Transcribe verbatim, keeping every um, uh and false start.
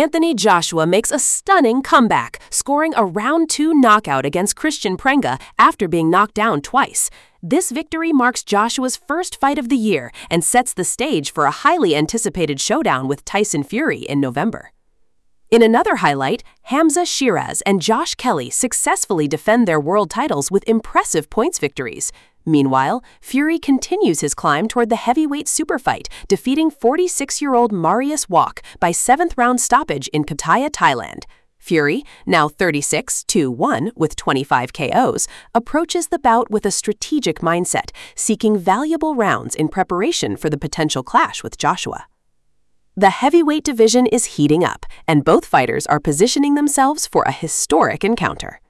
Anthony Joshua makes a stunning comeback, scoring a round two knockout against Christian Prenga after being knocked down twice. This victory marks Joshua's first fight of the year and sets the stage for a highly anticipated showdown with Tyson Fury in November. In another highlight, Hamza Shiraz and Josh Kelly successfully defend their world titles with impressive points victories. Meanwhile, Fury continues his climb toward the heavyweight superfight, defeating forty-six-year-old Marius Walk by seventh-round stoppage in Pattaya, Thailand. Fury, now thirty-six, two one with twenty-five K Os, approaches the bout with a strategic mindset, seeking valuable rounds in preparation for the potential clash with Joshua. The heavyweight division is heating up, and both fighters are positioning themselves for a historic encounter.